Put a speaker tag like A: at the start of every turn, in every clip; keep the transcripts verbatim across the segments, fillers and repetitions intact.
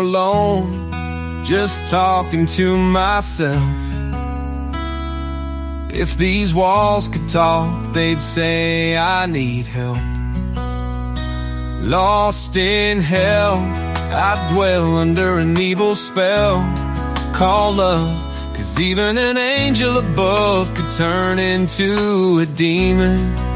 A: alone, just talking to myself. If these walls could talk, they'd say I need help. Lost in hell, I dwell under an evil spell called love. Cause even an angel above could turn into a demon.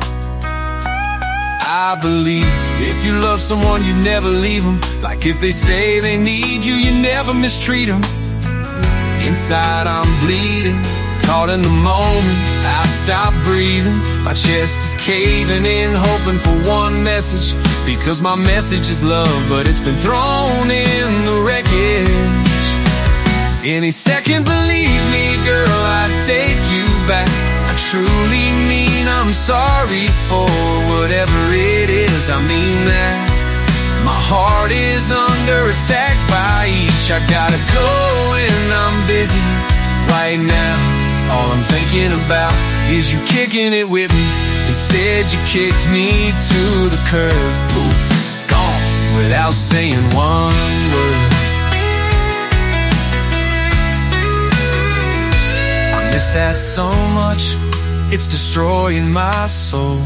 A: I believe if you love someone, you never leave them. Like if they say they need you, you never mistreat them. Inside I'm bleeding, caught in the moment, I stop breathing. My chest is caving in, hoping for one message. Because my message is love, but it's been thrown in the wreckage. Any second, believe me, girl, I'd take you back. I truly mean I'm sorry for whatever it is, I mean that. My heart is under attack by each. I gotta go and I'm busy right now. All I'm thinking about is you kicking it with me. Instead you kicked me to the curb. Oof, gone without saying one word. I miss that so much, it's destroying my soul.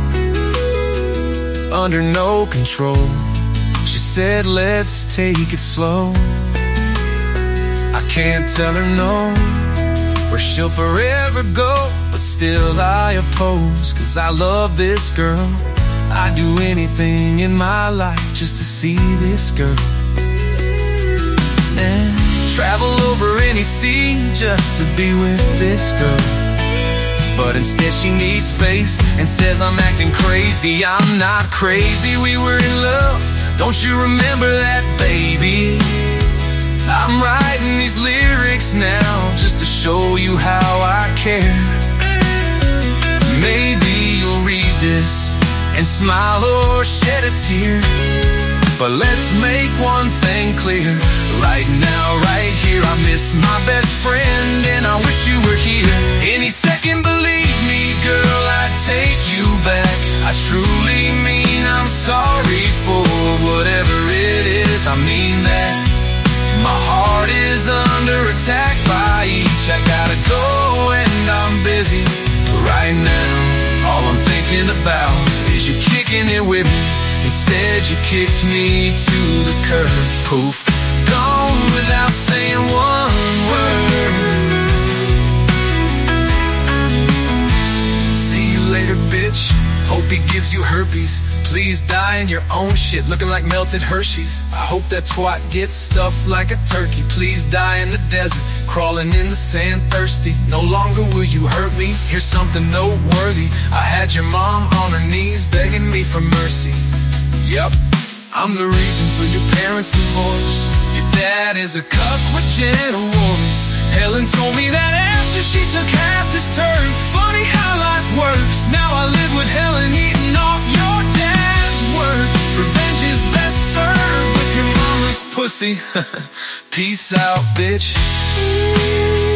A: Under no control, she said let's take it slow. I can't tell her no, where she'll forever go, but still I oppose. Cause I love this girl, I'd do anything in my life just to see this girl. And travel over any sea just to be with this girl. But instead she needs space and says I'm acting crazy. I'm not crazy, we were in love, don't you remember that, baby? I'm writing these lyrics now just to show you how I care. Maybe you'll read this and smile or shed a tear. But let's make one thing clear, right now, right here. I miss my best friend and I wish you were here. Any second, believe me, girl, I'd take you back. I truly mean I'm sorry for whatever it is, I mean that. My heart is under attack by each. I gotta go and I'm busy right now. All I'm thinking about is you kicking it with me. Instead you kicked me to the curb. Poof, gone without saying one word. See you later, bitch. Hope he gives you herpes. Please die in your own shit, looking like melted Hershey's. I hope that twat gets stuffed like a turkey. Please die in the desert, crawling in the sand thirsty. No longer will you hurt me. Here's something noteworthy. I had your mom on her knees begging me for mercy. Yep, I'm the reason for your parents' divorce. Your dad is a cuck with gentle warmth. Helen told me that after she took half this turn. Funny how life works. Now I live with Helen eating off your dad's work. Revenge is best served with your mama's pussy. Peace out, bitch.